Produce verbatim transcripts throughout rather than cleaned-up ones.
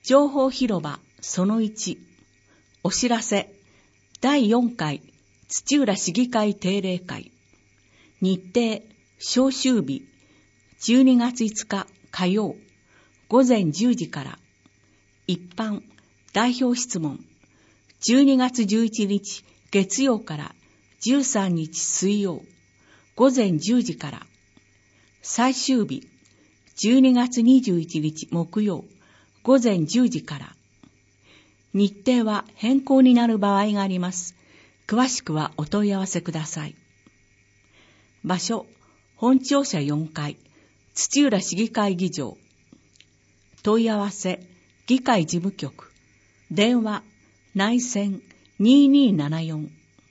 情報広場そのいち、お知らせだいよんかい土浦市議会定例会。日程召集日じゅうにがついつか火曜午前じゅうじから。一般代表質問じゅうにがつじゅういちにち月曜からじゅうさんにち水曜午前じゅうじから。最終日じゅうにがつにじゅういちにち木曜午前じゅうじから。日程は変更になる場合があります。詳しくはお問い合わせください。場所、本庁舎よんかい、土浦市議会議場。問い合わせ、議会事務局。電話、内線にーにーななよん。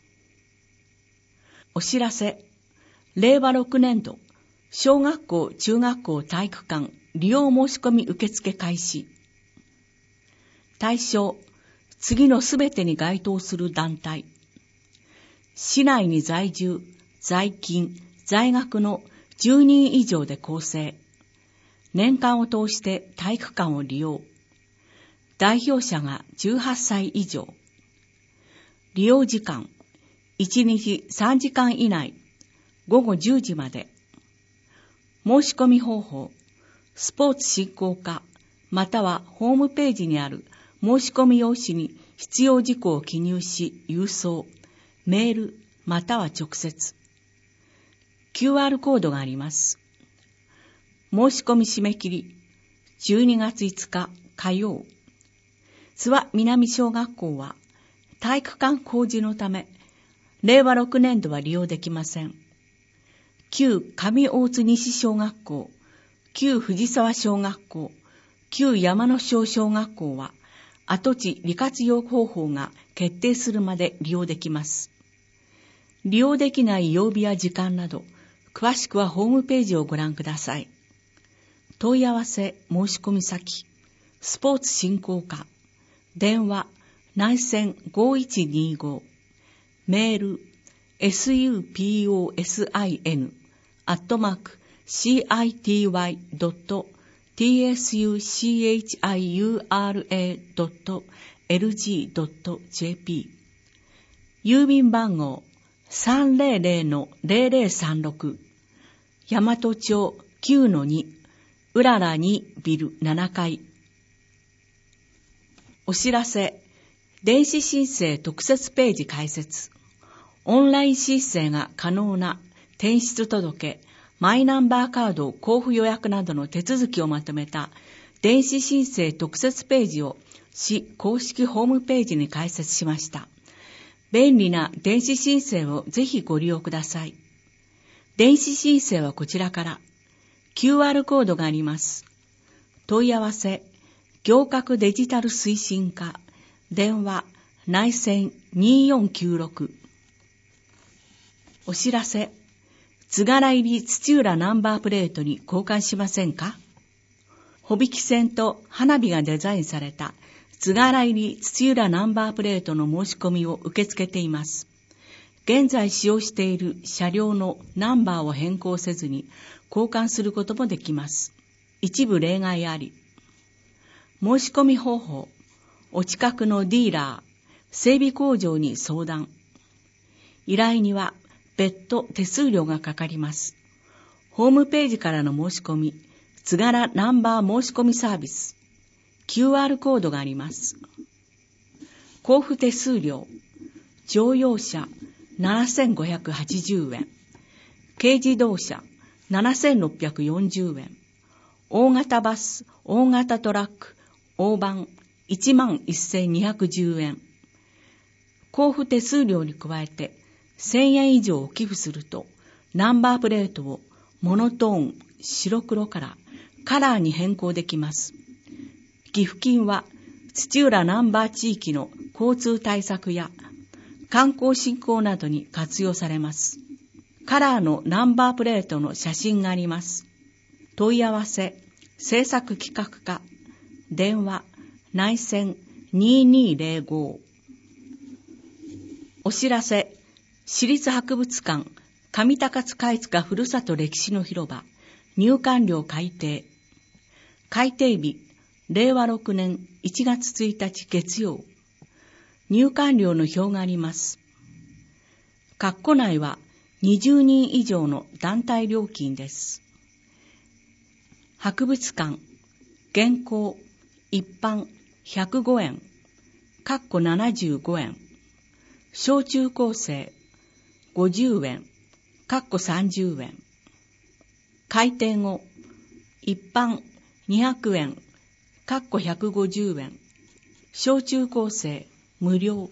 お知らせ、れいわろくねんど、小学校・中学校体育館利用申し込み受付開始。対象、次のすべてに該当する団体。市内に在住、在勤、在学のじゅうにん以上で構成。年間を通して体育館を利用。代表者がじゅうはっさい以上。利用時間、いちにちさんじかん以内、ごごじゅうじまで。申し込み方法、スポーツ振興課、またはホームページにある申し込み用紙に必要事項を記入し、郵送、メール、または直接。キューアール コードがあります。申し込み締め切り、じゅうにがついつか火曜。諏訪南小学校は体育館工事のため、れいわろくねんどは利用できません。旧上大津西小学校、旧藤沢小学校、旧山野小小学校は、跡地利活用方法が決定するまで利用できます。利用できない曜日や時間など、詳しくはホームページをご覧ください。問い合わせ申し込み先、スポーツ振興課、電話、内線ごいちにご、メール、エスユーピーオーエスアイエヌ、アットマーク、シーアイティーワイドットティーエスユーシーエイチアイユーアールエードットエルジードットジェーピー。郵便番号 さんぜろぜろのぜろぜろさんろく、大和町 きゅうのに、うららにビルななかい。お知らせ、電子申請特設ページ開設。オンライン申請が可能な転出届、マイナンバーカード交付予約などの手続きをまとめた電子申請特設ページを市公式ホームページに開設しました。便利な電子申請をぜひご利用ください。電子申請はこちらから。キューアール コードがあります。問い合わせ、行革デジタル推進課、電話、内線にーよんきゅうろく。お知らせ、図柄入り土浦ナンバープレートに交換しませんか？帆引き線と花火がデザインされた図柄入り土浦ナンバープレートの申し込みを受け付けています。現在使用している車両のナンバーを変更せずに交換することもできます。一部例外あり。申し込み方法、お近くのディーラー、整備工場に相談。依頼には別途手数料がかかります。ホームページからの申し込み、図柄ナンバー申し込みサービス、キューアール コードがあります。交付手数料、乗用車ななせんごひゃくはちじゅうえん、軽自動車ななせんろっぴゃくよんじゅうえん、大型バス、大型トラック、大判いちまんせんにひゃくじゅうえん。交付手数料に加えてせんえん以上を寄付すると、ナンバープレートをモノトーン、白黒からカラーに変更できます。寄付金は土浦ナンバー地域の交通対策や観光振興などに活用されます。カラーのナンバープレートの写真があります。問い合わせ、制作企画課、電話、内線にーにーぜろご。お知らせ、市立博物館上高津貝塚ふるさと歴史の広場入館料改定。改定日れいわろくねんいちがつついたち月曜、入館料の表があります。括弧内はにじゅうにん以上の団体料金です。博物館、現行、一般ひゃくごえん、括弧ななじゅうごえん、小中高生ごじゅうえん、括弧さんじゅうえん、開店後、一般にひゃくえん、括弧ひゃくごじゅうえん、小中高生無料。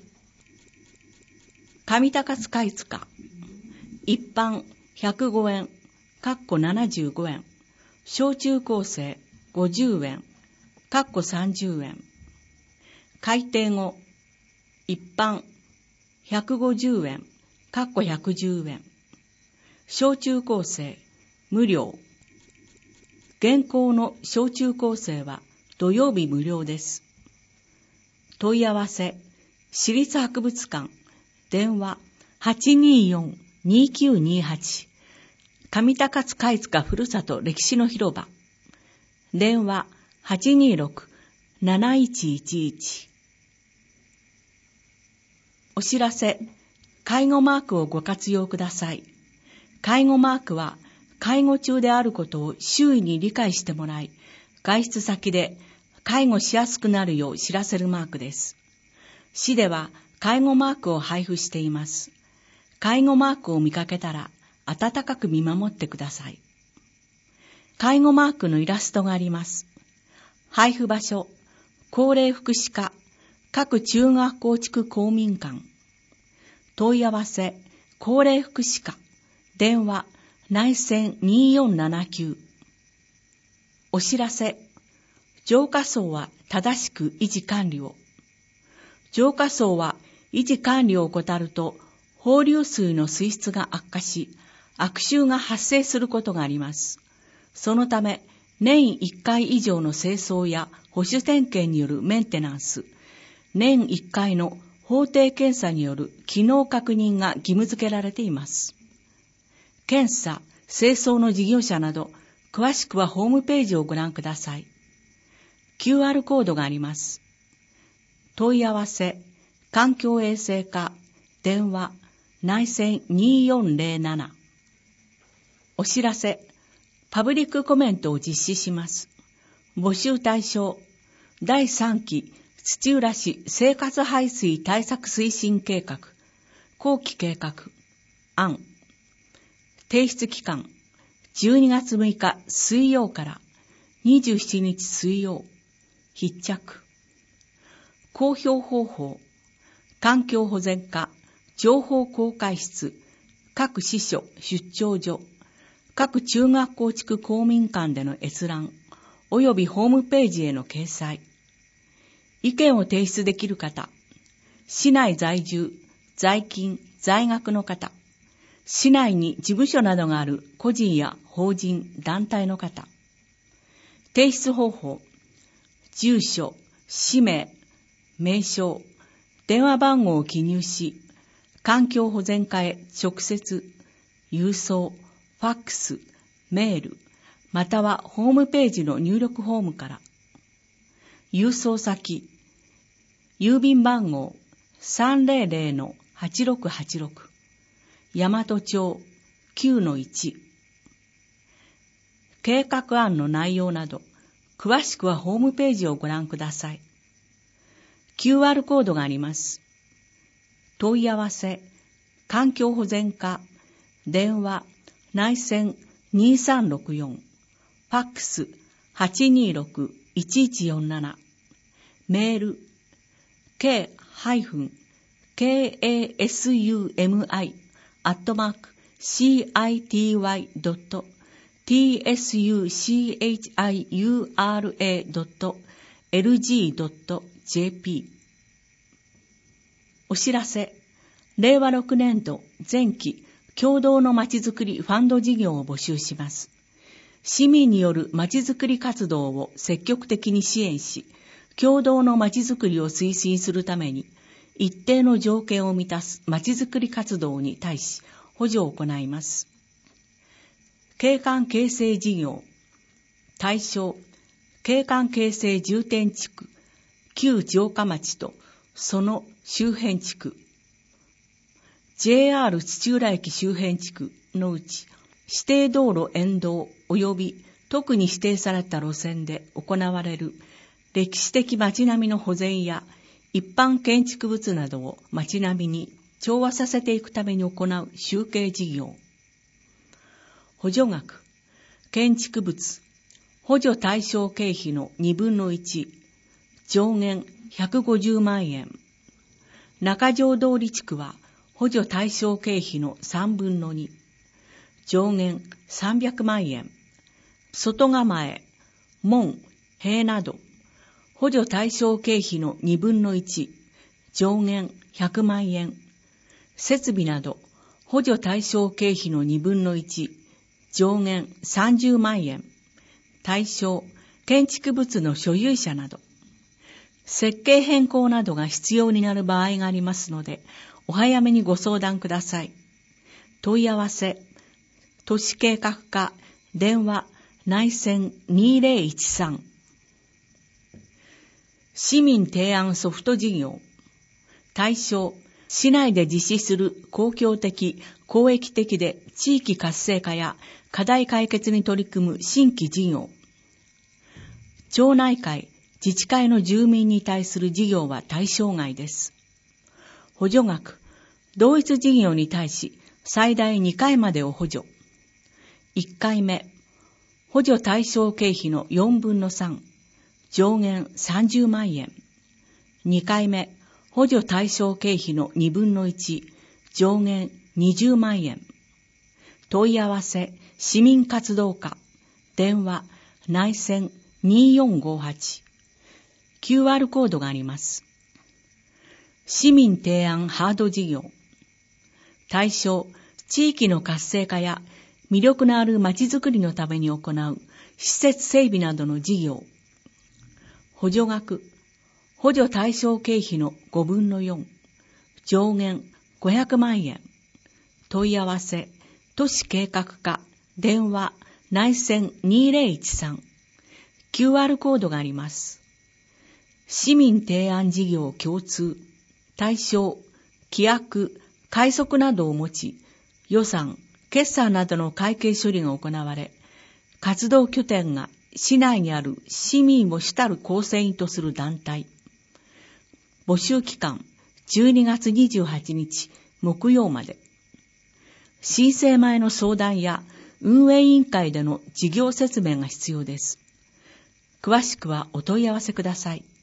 上高津貝塚、一般ひゃくごえん、括弧ななじゅうごえん、小中高生ごじゅうえん、括弧さんじゅうえん。開店後、一般ひゃくごじゅうえん、括弧ひゃくじゅうえん。小中高生無料。現行の小中高生は土曜日無料です。問い合わせ、市立博物館、電話 はちにーよん にーきゅうにーはち、上高津貝塚ふるさと歴史の広場、電話 はちにーろく なないちいちいち。お知らせ、介護マークをご活用ください。介護マークは介護中であることを周囲に理解してもらい、外出先で介護しやすくなるよう知らせるマークです。市では介護マークを配布しています。介護マークを見かけたら温かく見守ってください。介護マークのイラストがあります。配布場所、高齢福祉課、各中学校地区公民館。問い合わせ、高齢福祉課、電話、内線にーよんななきゅう。お知らせ、浄化槽は正しく維持管理を。浄化槽は維持管理を怠ると、放流水の水質が悪化し、悪臭が発生することがあります。そのため、年いっかい以上の清掃や保守点検によるメンテナンス、年いっかいの法定検査による機能確認が義務付けられています。検査、清掃の事業者など、詳しくはホームページをご覧ください。キューアール コードがあります。問い合わせ、環境衛生課、電話、内線にーよんぜろなな。お知らせ、パブリックコメントを実施します。募集対象、だいさんき土浦市生活排水対策推進計画、後期計画、案。提出期間、じゅうにがつむいか水曜からにじゅうしちにち水曜、必着。公表方法、環境保全課、情報公開室、各支所、出張所、各中学校地区公民館での閲覧、およびホームページへの掲載。意見を提出できる方、市内在住、在勤、在学の方、市内に事務所などがある個人や法人、団体の方。提出方法、住所、氏名、名称、電話番号を記入し、環境保全課へ直接、郵送、ファックス、メール、またはホームページの入力フォームから。郵送先、郵便番号 さんぜろぜろ はちろくはちろく、大和町 きゅうのいち。計画案の内容など、詳しくはホームページをご覧ください。キューアール コードがあります。問い合わせ、環境保全課、電話、内線にーさんろくよん、ファックス はちにーろく いちいちよんなな、メール、k-ケーエーエスユーエムアイ アットマーク シーアイティーワイ ドット ティーエスユーシーエイチアイユーアールエー ドット エルジー ドット ジェーピー。お知らせ、れいわろくねんど前期共同のまちづくりファンド事業を募集します。市民によるまちづくり活動を積極的に支援し、共同のまちづくりを推進するために、一定の条件を満たすまちづくり活動に対し補助を行います。景観形成事業、対象、 景観形成重点地区、旧城下町とその周辺地区、ジェイアール 土浦駅周辺地区のうち、指定道路沿道及び特に指定された路線で行われる歴史的街並みの保全や一般建築物などを街並みに調和させていくために行う集計事業。補助額、建築物、補助対象経費のにぶんのいち、上限ひゃくごじゅうまんえん。中条通地区は補助対象経費のさんぶんのに、上限さんびゃくまんえん。外構え、門、塀など、補助対象経費のにぶんのいち、上限ひゃくまんえん。設備など、補助対象経費のにぶんのいち、上限さんじゅうまんえん。対象、建築物の所有者など、設計変更などが必要になる場合がありますので、お早めにご相談ください。問い合わせ、都市計画課、電話、内線にせんじゅうさん。市民提案ソフト事業。対象、市内で実施する公共的、公益的で地域活性化や課題解決に取り組む新規事業。町内会、自治会の住民に対する事業は対象外です。補助額、同一事業に対し最大にかいまでを補助。いっかいめ、補助対象経費のよんぶんのさん、上限さんじゅうまんえん。にかいめ、補助対象経費のにぶんのいち、上限にじゅうまんえん。問い合わせ、市民活動課、電話、内線によんごはち。キューアール コードがあります。市民提案ハード事業。対象、地域の活性化や魅力のあるまちづくりのために行う施設整備などの事業。補助額、補助対象経費のごぶんのよん、上限ごひゃくまんえん。問い合わせ、都市計画課、電話、内線にせんじゅうさん。キューアール コードがあります。市民提案事業共通。対象、規約、快速などを持ち、予算、決算などの会計処理が行われ、活動拠点が市内にある市民を主たる構成員とする団体。募集期間、じゅうにがつにじゅうはちにち木曜まで。申請前の相談や運営委員会での事業説明が必要です。詳しくはお問い合わせください。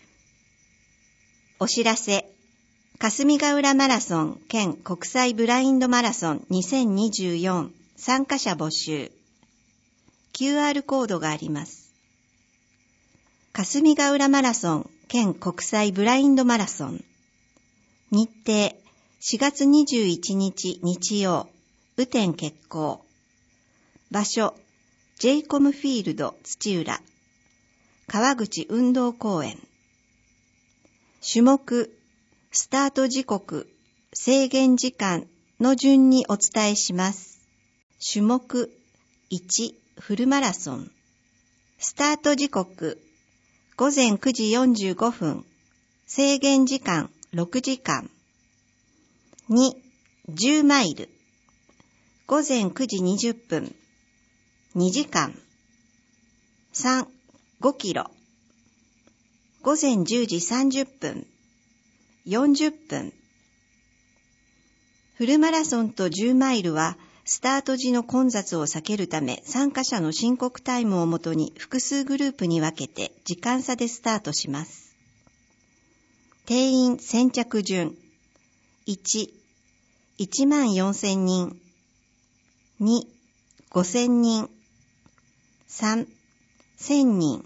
お知らせ。霞ヶ浦マラソン兼国際ブラインドマラソンにせんにじゅうよん参加者募集。キューアール コードがあります。霞ヶ浦マラソン兼国際ブラインドマラソン。日程しがつにじゅういちにち日曜、雨天決行。場所 ジェイコム フィールド土浦。川口運動公園。種目、スタート時刻、制限時間の順にお伝えします。種目いち、フルマラソン。スタート時刻、ごぜんくじよんじゅうごふん。制限時間ろくじかん。に、じゅうマイル。ごぜんくじにじゅっぷん。にじかん。さん、ごキロ。ごぜんじゅうじさんじゅっぷん。よんじゅっぷん。フルマラソンとじゅうマイルはスタート時の混雑を避けるため、参加者の申告タイムをもとに複数グループに分けて時間差でスタートします。定員先着順。いち、いちまんよんせんにん。に、ごせんにん。さん、せんにん。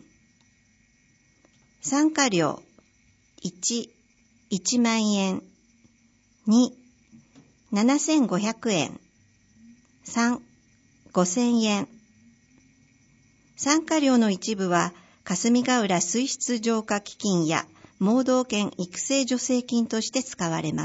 参加料いち、いちまんえん。に、ななせんごひゃくえん。さん、ごせんえん。参加料の一部は霞ヶ浦水質浄化基金や盲導犬育成助成金として使われます。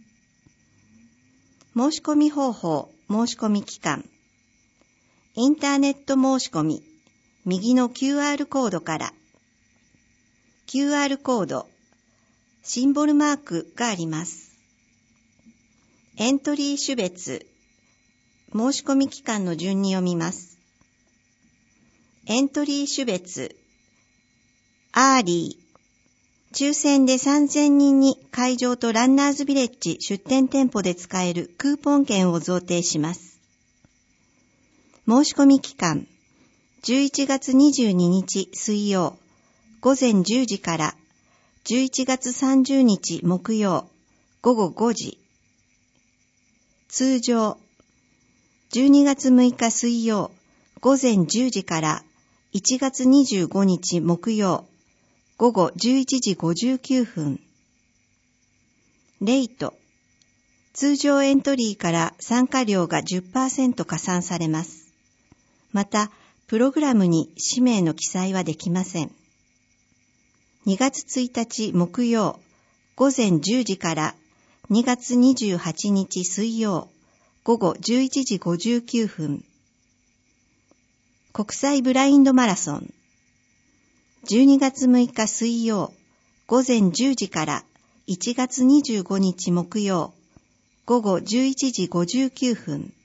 申し込み方法、申し込み期間。インターネット申し込み、 右の キューアール コードから。キューアール コード、シンボルマークがあります。エントリー種別、申し込み期間の順に読みます。エントリー種別、アーリー、抽選でさんぜんにんに会場とランナーズビレッジ出店店舗で使えるクーポン券を贈呈します。申し込み期間、じゅういちがつにじゅうににち水曜、午前じゅうじからじゅういちがつさんじゅうにち木曜、午後ごじ。通常、じゅうにがつむいか水曜、午前じゅうじからいちがつにじゅうごにち木曜、午後じゅういちじごじゅうきゅうふん。レイト、通常エントリーから参加料が じゅっパーセント 加算されます。また、プログラムに氏名の記載はできません。にがつついたち木曜、午前じゅうじからにがつにじゅうはちにち水曜、午後じゅういちじごじゅうきゅうふん。国際ブラインドマラソン。じゅうにがつむいか水曜、午前じゅうじからいちがつにじゅうごにち木曜、午後じゅういちじごじゅうきゅうふん。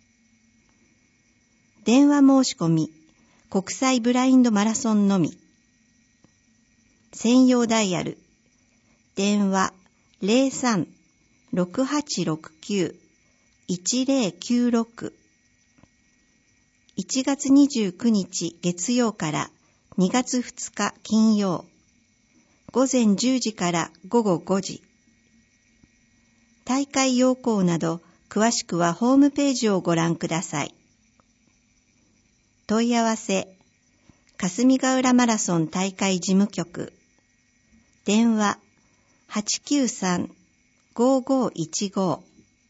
電話申し込み、国際ブラインドマラソンのみ。専用ダイヤル、電話 ゼロさん ろくはちろくきゅう いちゼロきゅうろく。いちがつにじゅうくにち月曜からにがつふつか金曜、午前じゅうじから午後ごじ。大会要項など詳しくはホームページをご覧ください。問い合わせ、霞ヶ浦マラソン大会事務局、電話 はちきゅうさん ごーごーいちご。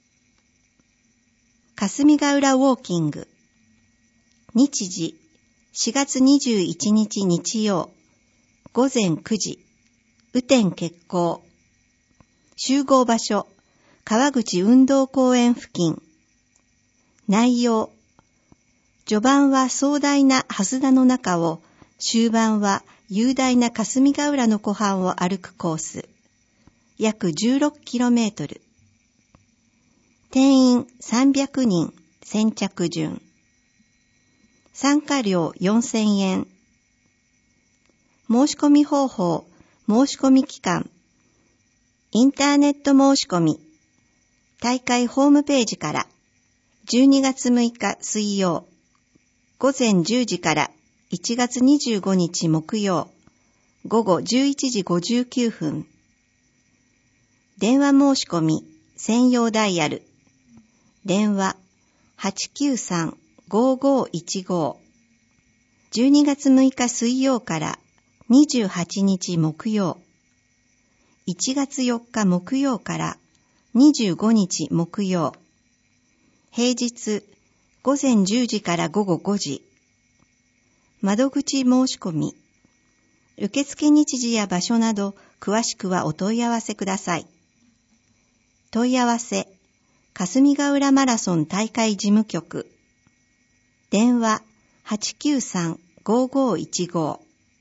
霞ヶ浦ウォーキング、日時しがつにじゅういちにち日曜、午前くじ、雨天決行。集合場所、川口運動公園付近。内容、序盤は壮大な蓮田の中を、終盤は雄大な霞ヶ浦の湖畔を歩くコース。約 じゅうろくキロメートル。定員さんびゃくにん、先着順。参加料よんせんえん。申し込み方法、申し込み期間。インターネット申し込み。大会ホームページから、じゅうにがつむいか水曜、午前じゅうじからいちがつにじゅうごにち木曜、午後じゅういちじごじゅうきゅうふん。電話申し込み、専用ダイヤル。電話 はちきゅうさん ごーごーいちご。じゅうにがつむいか水曜からにじゅうはちにち木曜、いちがつよっか木曜からにじゅうごにち木曜、平日午前じゅうじから午後ごじ。窓口申し込み。受付日時や場所など詳しくはお問い合わせください。問い合わせ、霞ヶ浦マラソン大会事務局。電話 はちきゅうさん ごーごーいちご。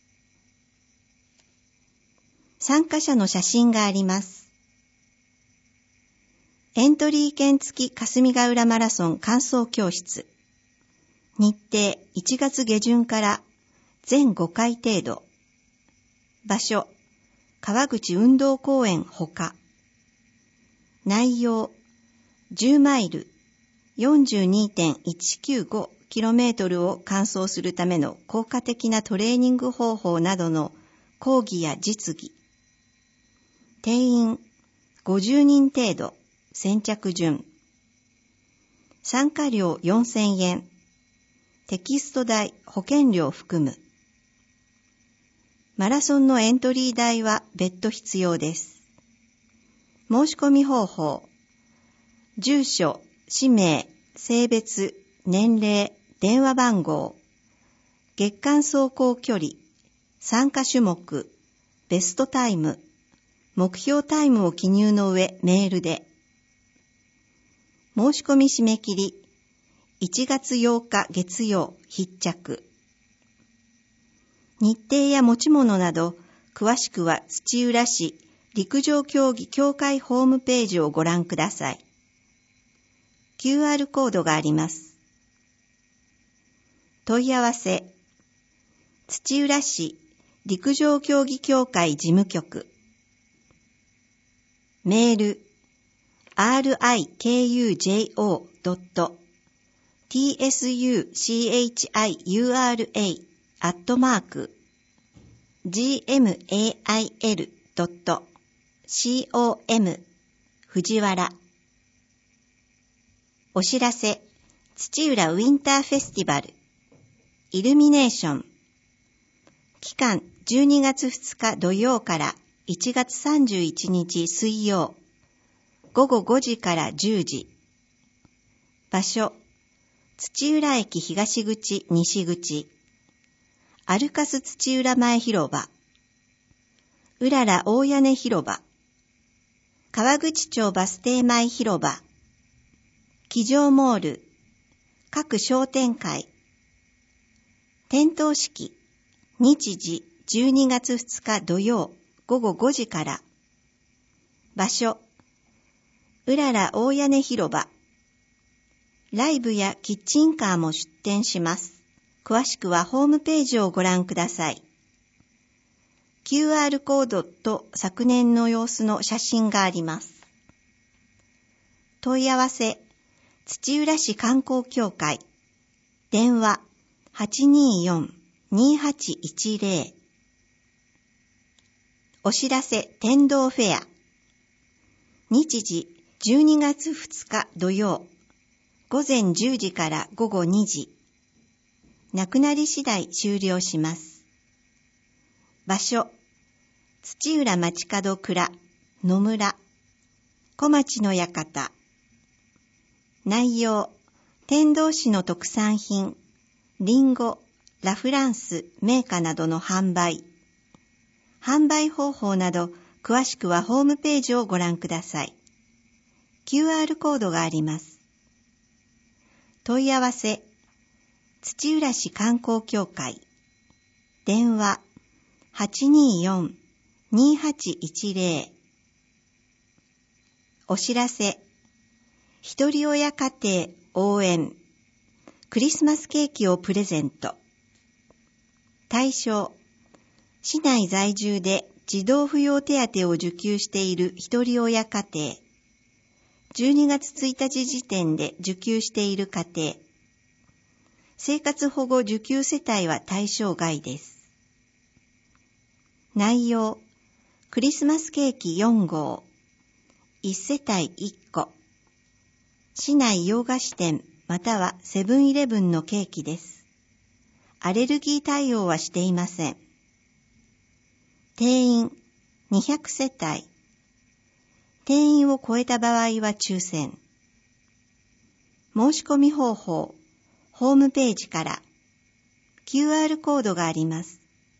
参加者の写真があります。エントリー券付き霞ヶ浦マラソン完走教室。日程いちがつげじゅんから全ごかい程度。場所、川口運動公園ほか。内容、じゅうマイル、よんじゅうにてんいちきゅうごキロメートル を完走するための効果的なトレーニング方法などの講義や実技。定員ごじゅうにん程度、先着順。参加料よんせんえん。テキスト代、保険料含む。マラソンのエントリー代は別途必要です。申し込み方法。住所、氏名、性別、年齢、電話番号、月間走行距離、参加種目、ベストタイム、目標タイムを記入の上メールで。申し込み締め切り、いちがつようか月曜必着。 日程や持ち物など、詳しくは土浦市陸上競技協会ホームページをご覧ください。キューアール コードがあります。問い合わせ、土浦市陸上競技協会事務局。メール、アールアイケーユージェイオードットティーエスユーシーエイチアイユーアールエー アットマーク ジーエムエーアイエル ドット コム 藤原。お知らせ、土浦ウィンターフェスティバルイルミネーション。期間じゅうにがつふつか土曜からいちがつさんじゅういちにち水曜。ごごごじからじゅうじ。場所、土浦駅東口西口。アルカス土浦前広場。うらら大屋根広場。川口町バス停前広場。机上モール。各商店会。点灯式。日時じゅうにがつふつか土曜ごごごじから。場所、うらら大屋根広場。ライブやキッチンカーも出店します。詳しくはホームページをご覧ください。キューアール コードと昨年の様子の写真があります。問い合わせ、土浦市観光協会。電話 はちにーよん にーはちいちゼロ。お知らせ、天童フェア。日時じゅうにがつふつか土曜。午前じゅうじからごごにじ。なくなり次第終了します。場所、土浦町角蔵、野村、小町の館。内容、天童市の特産品、リンゴ、ラフランス、銘菓などの販売。販売方法など、詳しくはホームページをご覧ください。キューアール コードがあります。問い合わせ、土浦市観光協会。電話 はちにーよん にーはちいちゼロ。お知らせ、ひとり親家庭応援。クリスマスケーキをプレゼント。対象、市内在住で児童扶養手当を受給しているひとり親家庭。じゅうにがつついたち時点で受給している家庭。生活保護受給世帯は対象外です。内容、クリスマスケーキよんごう。いち世帯いっこ。市内洋菓子店またはセブンイレブンのケーキです。アレルギー対応はしていません。定員にひゃくせたい。定員を超えた場合は抽選。申し込み方法、ホームページから キューアール コードがあります。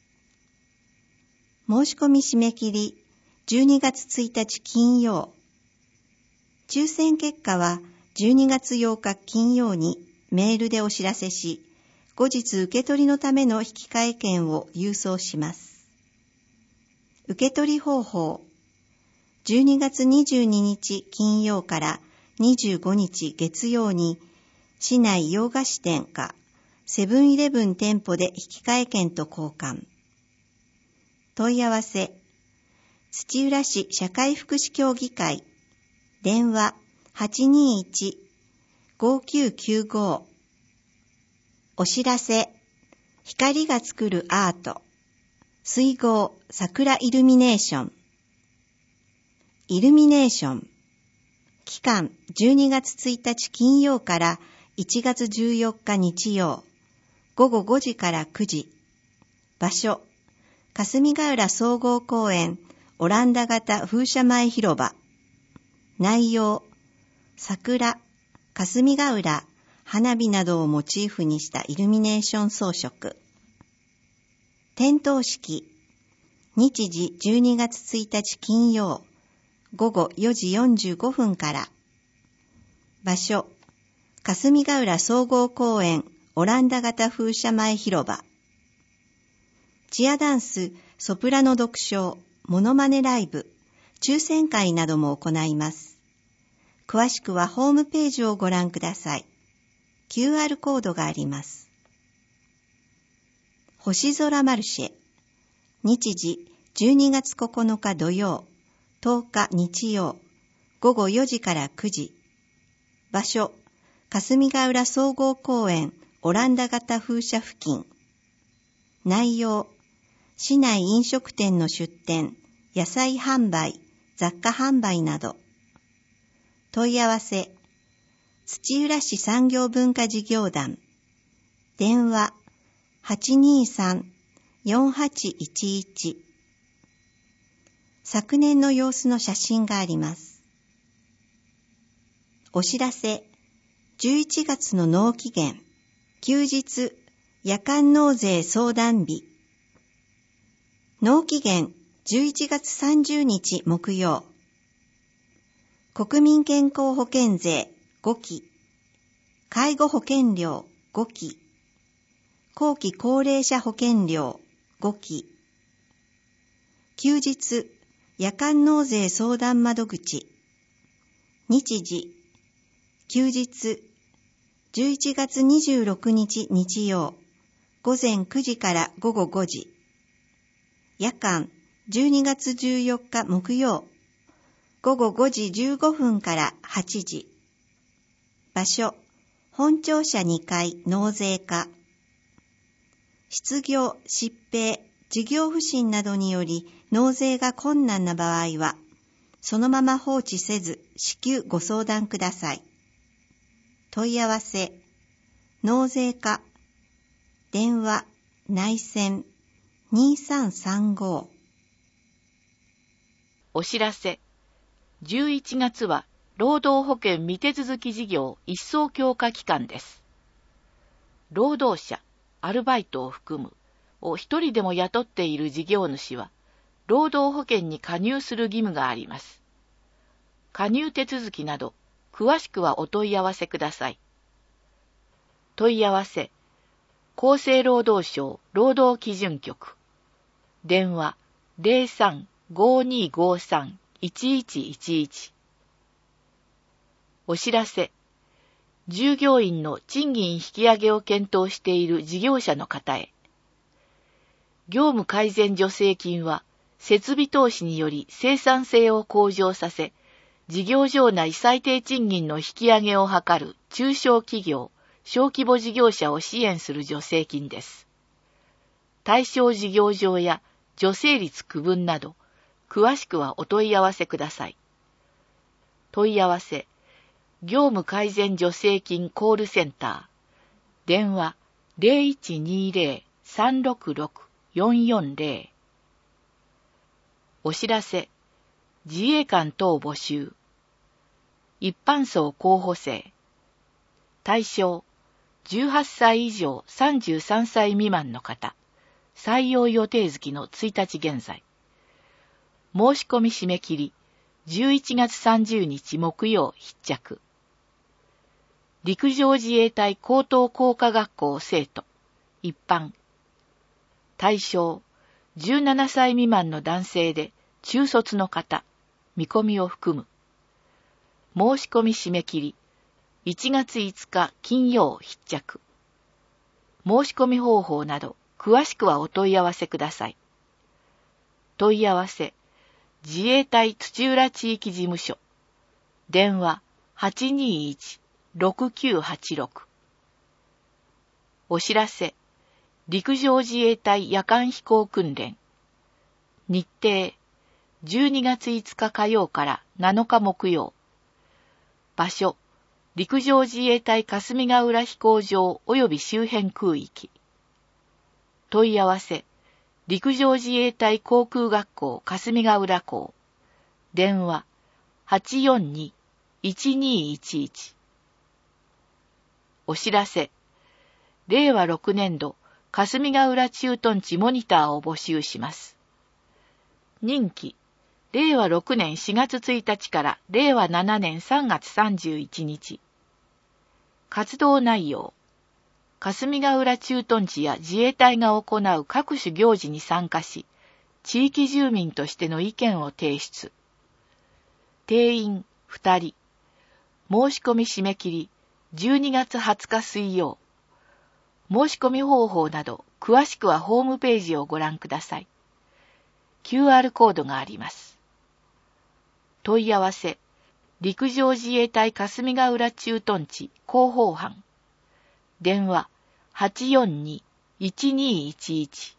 申し込み締め切りじゅうにがつついたち金曜。抽選結果はじゅうにがつようか金曜にメールでお知らせし、後日受け取りのための引換券を郵送します。受け取り方法、じゅうにがつにじゅうににち金曜からにじゅうごにち月曜に市内洋菓子店かセブンイレブン店舗で引換券と交換。問い合わせ、土浦市社会福祉協議会。電話 はちにーいち ごきゅうきゅうご。お知らせ、光が作るアート。水郷桜イルミネーション。イルミネーション。期間じゅうにがつついたち金曜からいちがつじゅうよっか日曜。ごごごじからくじ。場所、霞ヶ浦総合公園オランダ型風車前広場。内容、桜、霞ヶ浦、花火などをモチーフにしたイルミネーション装飾。点灯式、日時じゅうにがつついたち金曜、ごごよじよんじゅうごふんから。場所、霞ヶ浦総合公園オランダ型風車前広場。 チアダンス、ソプラノ読書、モノマネライブ、抽選会なども行います。詳しくはホームページをご覧ください。キューアール コードがあります。星空マルシェ。日時じゅうにがつここのか土曜、とおか日曜、ごごよじからくじ。場所、霞ヶ浦総合公園オランダ型風車付近。内容、市内飲食店の出店、野菜販売、雑貨販売など。問い合わせ、土浦市産業文化事業団。電話、はちにーさん、よんはちいちいち。昨年の様子の写真があります。お知らせ、じゅういちがつの納期限、休日、夜間納税相談日。納期限、じゅういちがつさんじゅうにち木曜。国民健康保険税ごき、介護保険料ごき、後期高齢者保険料ごき。休日、夜間納税相談窓口。日時、休日、じゅういちがつにじゅうろくにち日曜、ごぜんくじからごごごじ。夜間、じゅうにがつじゅうよっか木曜、ごごごじじゅうごふんからはちじ。場所、本庁舎にかい納税課。失業、疾病、事業不振などにより納税が困難な場合は、そのまま放置せず至急ご相談ください。問い合わせ、納税課、電話、内線、にさんさんご。 お知らせ、じゅういちがつは労働保険未手続き事業一層強化期間です。労働者、アルバイトを含むを一人でも雇っている事業主は、労働保険に加入する義務があります。加入手続きなど、詳しくはお問い合わせください。問い合わせ、厚生労働省労働基準局。電話 ゼロさん ごーにーごーさん いちいちいちいち。お知らせ、従業員の賃金引き上げを検討している事業者の方へ。業務改善助成金は、設備投資により生産性を向上させ、事業場内最低賃金の引き上げを図る中小企業、小規模事業者を支援する助成金です。対象事業場や助成率区分など、詳しくはお問い合わせください。問い合わせ、業務改善助成金コールセンター。電話 ゼロいちにーぜろ さんろくろく よんよんぜろ。お知らせ、自衛官等募集。一般層候補生。対象、じゅうはっさい以上さんじゅうさんさい未満の方。採用予定月のついたち現在。申し込み締め切り、じゅういちがつさんじゅうにち木曜必着。陸上自衛隊高等工科学校生徒、一般。対象、じゅうななさい未満の男性で中卒の方、見込みを含む。申し込み締め切り、いちがついつか金曜必着。申し込み方法など、詳しくはお問い合わせください。問い合わせ、自衛隊土浦地域事務所。電話 はちにーいち ろくきゅうはちろく。お知らせ、陸上自衛隊夜間飛行訓練。日程、じゅうにがついつか火曜からなのか木曜。場所、陸上自衛隊霞ヶ浦飛行場及び周辺空域。問い合わせ、陸上自衛隊航空学校霞ヶ浦校。電話、はちよんに いちにーいちいち。お知らせ、れいわろくねんど霞ヶ浦駐屯地モニターを募集します。任期、れいわろくねんしがつついたちかられいわななねんさんがつさんじゅういちにち。活動内容、 霞ヶ浦駐屯地や自衛隊が行う各種行事に参加し、地域住民としての意見を提出。定員ふたり。申し込み締め切りじゅうにがつはつか水曜。申し込み方法など詳しくはホームページをご覧ください。キューアール コードがあります。問い合わせ、陸上自衛隊霞ヶ浦駐屯地広報班。電話 はちよんに いちにいいちいち